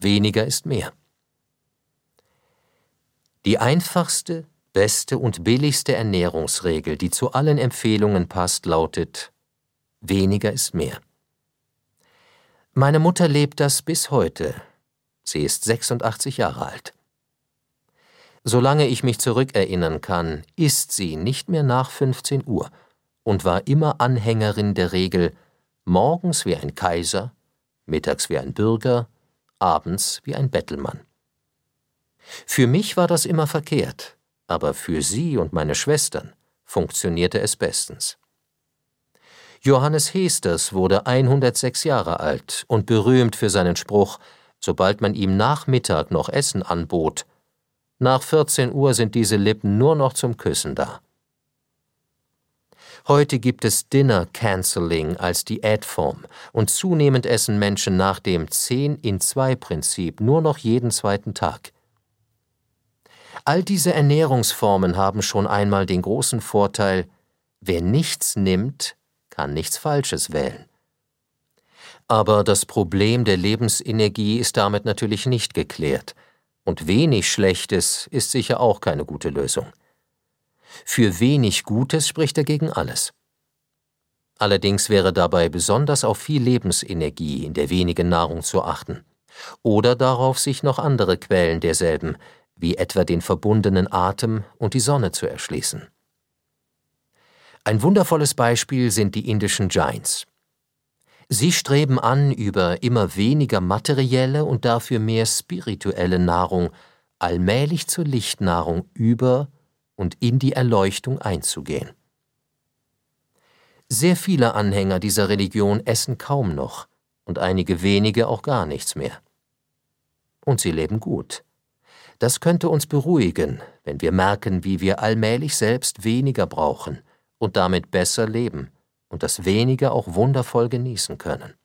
Weniger ist mehr. Die einfachste, beste und billigste Ernährungsregel, die zu allen Empfehlungen passt, lautet: Weniger ist mehr. Meine Mutter lebt das bis heute. Sie ist 86 Jahre alt. Solange ich mich zurückerinnern kann, isst sie nicht mehr nach 15 Uhr und war immer Anhängerin der Regel: morgens wie ein Kaiser, mittags wie ein Bürger, abends wie ein Bettelmann. Für mich war das immer verkehrt, aber für sie und meine Schwestern funktionierte es bestens. Johannes Heesters wurde 106 Jahre alt und berühmt für seinen Spruch, sobald man ihm nach Mittag noch Essen anbot: Nach 14 Uhr sind diese Lippen nur noch zum Küssen da. Heute gibt es Dinner Canceling als Diätform und zunehmend essen Menschen nach dem 10-in-2-Prinzip nur noch jeden zweiten Tag. All diese Ernährungsformen haben schon einmal den großen Vorteil: wer nichts nimmt, kann nichts Falsches wählen. Aber das Problem der Lebensenergie ist damit natürlich nicht geklärt, und wenig Schlechtes ist sicher auch keine gute Lösung. Für wenig Gutes spricht dagegen alles. Allerdings wäre dabei besonders auf viel Lebensenergie in der wenigen Nahrung zu achten oder darauf, sich noch andere Quellen derselben, wie etwa den verbundenen Atem und die Sonne, zu erschließen. Ein wundervolles Beispiel sind die indischen Jains. Sie streben an, über immer weniger materielle und dafür mehr spirituelle Nahrung allmählich zur Lichtnahrung über und in die Erleuchtung einzugehen. Sehr viele Anhänger dieser Religion essen kaum noch und einige wenige auch gar nichts mehr. Und sie leben gut. Das könnte uns beruhigen, wenn wir merken, wie wir allmählich selbst weniger brauchen und damit besser leben und das Weniger auch wundervoll genießen können.